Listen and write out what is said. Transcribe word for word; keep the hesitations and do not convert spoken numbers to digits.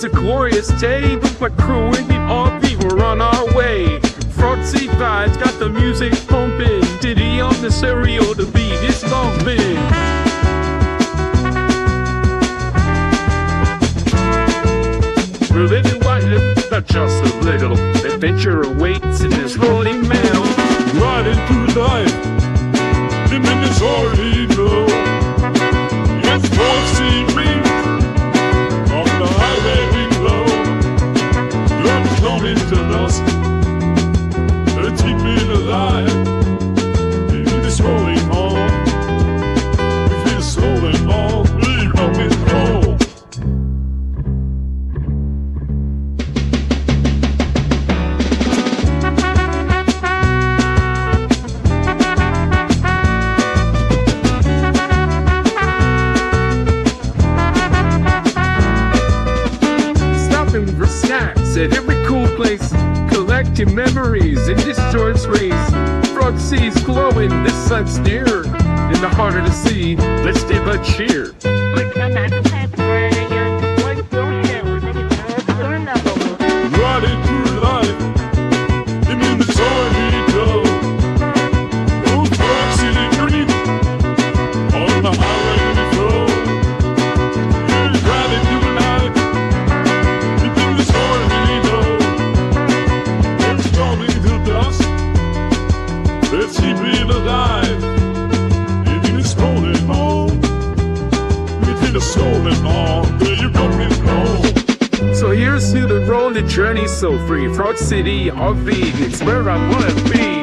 It's a glorious day with my crew in the R V. We're on our way. Front seat vibes got the music pumping. Diddy on the stereo, the beat is thumping. We're living life, not just a little. Adventure awaits in this rolling mail. Riding through life, the minutes already know. Yes, folks see me on the highway we go. Blood coming to us, they're keeping alive. In this rolling hall, we feel so involved. We rock and roll. For snacks at every cool place, collecting memories in this joyous race. Front seas glowing, the sun's near. In the heart of the sea, let's give a cheer. Riding through life, the minutes already go. Old folks in the green, on the highway we go. Yeah, riding through life, the minutes already know. It's coming to dust, let's keep it alive. It is rolling on, it is rolling on. There you go, it's gone. So here's to the road, the journey so free. Front City R V, it's where I wanna be.